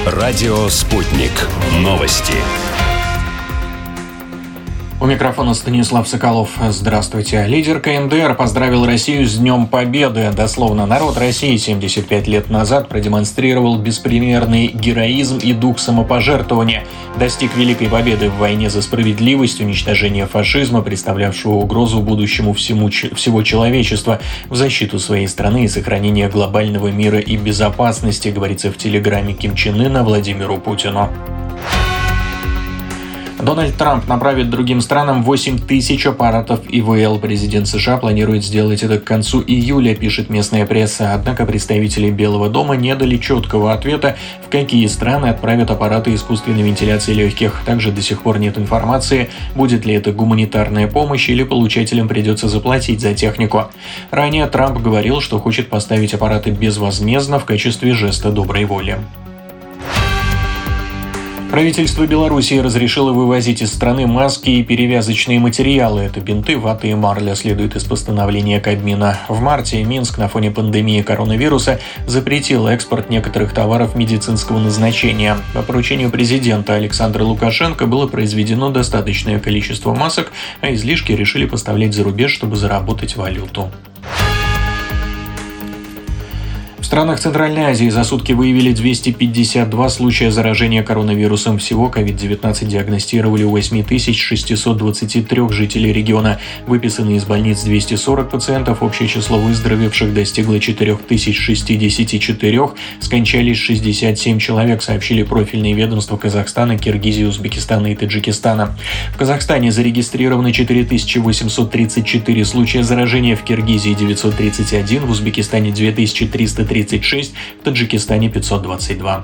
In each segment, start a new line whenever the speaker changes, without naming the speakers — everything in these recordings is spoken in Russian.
Радио «Спутник». Новости.
У микрофона Станислав Соколов. Здравствуйте. Лидер КНДР поздравил Россию с Днем Победы. Дословно, народ России 75 лет назад продемонстрировал беспримерный героизм и дух самопожертвования. Достиг великой победы в войне за справедливость, уничтожение фашизма, представлявшего угрозу будущему всего человечества, в защиту своей страны и сохранение глобального мира и безопасности, говорится в телеграмме Ким Чен Ына Владимиру Путину. Дональд Трамп направит другим странам 8 тысяч аппаратов ИВЛ. Президент США планирует сделать это к концу июля, пишет местная пресса. Однако представители Белого дома не дали четкого ответа, в какие страны отправят аппараты искусственной вентиляции легких. Также до сих пор нет информации, будет ли это гуманитарная помощь или получателям придется заплатить за технику. Ранее Трамп говорил, что хочет поставить аппараты безвозмездно в качестве жеста доброй воли. Правительство Белоруссии разрешило вывозить из страны маски и перевязочные материалы. Это бинты, вата и марля, следует из постановления Кабмина. В марте Минск на фоне пандемии коронавируса запретил экспорт некоторых товаров медицинского назначения. По поручению президента Александра Лукашенко было произведено достаточное количество масок, а излишки решили поставлять за рубеж, чтобы заработать валюту. В странах Центральной Азии за сутки выявили 252 случая заражения коронавирусом. Всего COVID-19 диагностировали у 8623 жителей региона. Выписаны из больниц 240 пациентов. Общее число выздоровевших достигло 4064. Скончались 67 человек, сообщили профильные ведомства Казахстана, Киргизии, Узбекистана и Таджикистана. В Казахстане зарегистрировано 4834 случая заражения, в Киргизии 931, в Узбекистане 2336, в Таджикистане 522.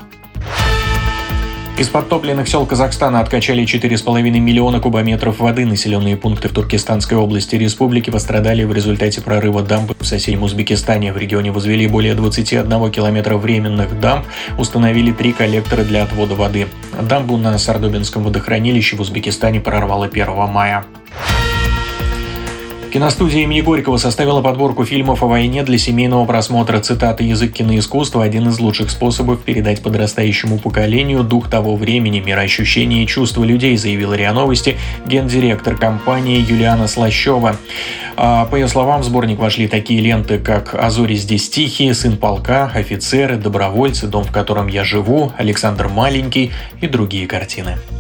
Из подтопленных сел Казахстана откачали 4,5 миллиона кубометров воды. Населенные пункты в Туркестанской области республики пострадали в результате прорыва дамбы в соседнем Узбекистане. В регионе возвели более 21 километра временных дамб, установили 3 коллектора для отвода воды. Дамбу на Сардобинском водохранилище в Узбекистане прорвало 1 мая. Киностудия имени Горького составила подборку фильмов о войне для семейного просмотра. Цитата: «Язык киноискусства – один из лучших способов передать подрастающему поколению дух того времени, мироощущения и чувства людей», заявила РИА Новости гендиректор компании Юлиана Слащева. По ее словам, в сборник вошли такие ленты, как «А зори здесь тихие», «Сын полка», «Офицеры», «Добровольцы», «Дом, в котором я живу», «Александр Маленький» и другие картины.